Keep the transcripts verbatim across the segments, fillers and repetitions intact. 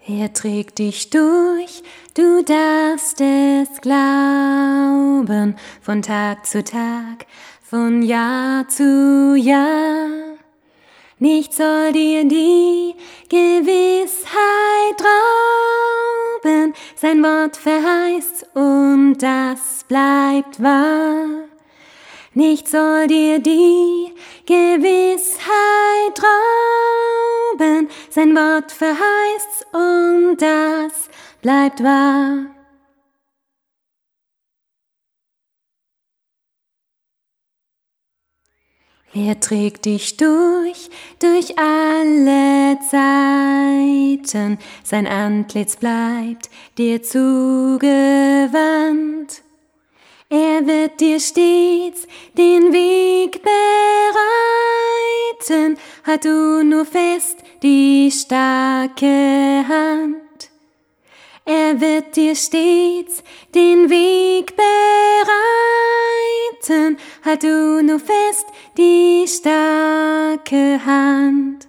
Er trägt dich durch, du darfst es glauben, von Tag zu Tag, von Jahr zu Jahr. Nichts soll dir die Gewissheit rauben, sein Wort verheißt's und das bleibt wahr. Nichts soll dir die Gewissheit rauben, sein Wort verheißt's und das bleibt wahr. Er trägt dich durch, durch alle Zeiten, sein Antlitz bleibt dir zugewandt. Er wird dir stets den Weg bereiten, halt du nur fest die starke Hand. Er wird dir stets den Weg bereiten, halt du nur fest die starke Hand.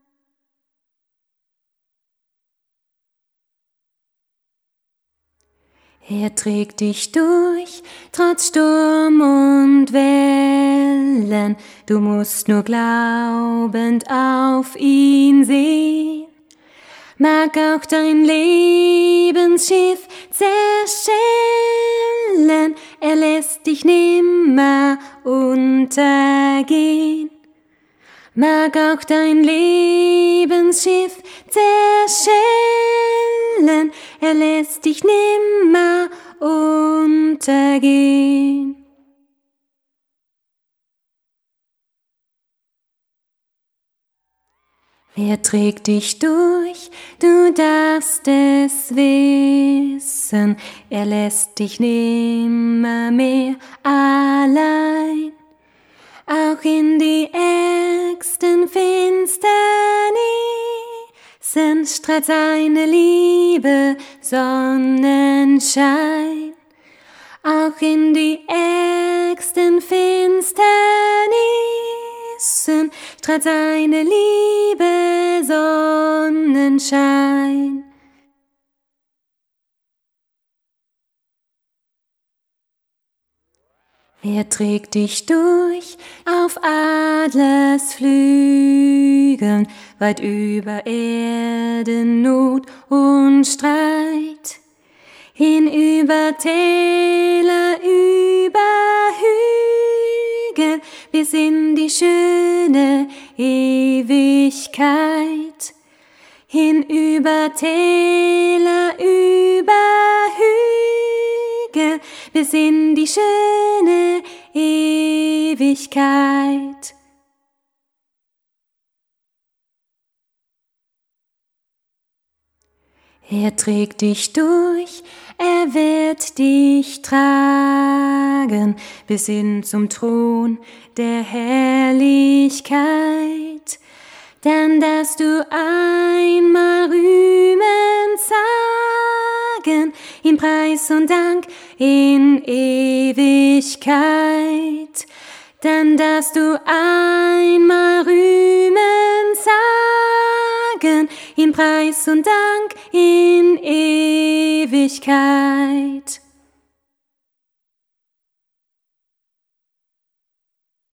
Er trägt dich durch, trotz Sturm und Wellen, du musst nur glaubend auf ihn sehen. Mag auch dein Lebensschiff zerschellen, er lässt dich nimmer untergehen. Mag auch dein Lebensschiff zerschellen, er lässt dich nimmer untergehen. Er trägt dich durch, du darfst es wissen, er lässt dich nimmer mehr allein. Auch in die ärgsten Finsternissen strahlt seine Liebe Sonnenschein. Auch in die ärgsten Finsternissen strahlt seine Liebe Sonnenschein. Er trägt dich durch auf Adlersflügeln, weit über Erden, Not und Streit. Hinüber Täler, über Hügel, bis in die schöne Ewigkeit. Hinüber Täler, über Hügel, bis in die schöne Ewigkeit. Er trägt dich durch, er wird dich tragen, bis hin zum Thron der Herrlichkeit. Dann darfst du einmal rühmen sagen, in Preis und Dank in Ewigkeit. Dann darfst du einmal rühmen sagen, in Preis und Dank in Ewigkeit.